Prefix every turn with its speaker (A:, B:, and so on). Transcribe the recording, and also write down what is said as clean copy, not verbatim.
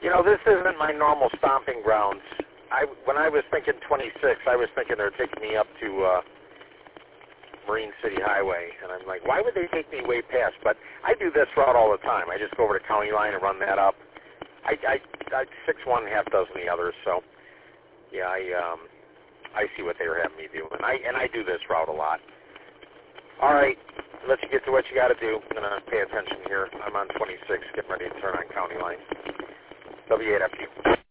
A: You know, this isn't my normal stomping grounds. When I was thinking 26, I was thinking they're taking me up to Marine City Highway, and I'm like, why would they take me way past? But I do this route all the time. I just go over to County Line and run that up. I 6-1, half dozen the others, so yeah, I see what they were having me do, and I do this route a lot. All right, let you get to what you got to do. I'm going to pay attention here. I'm on 26, getting ready to turn on County Line. W8FU.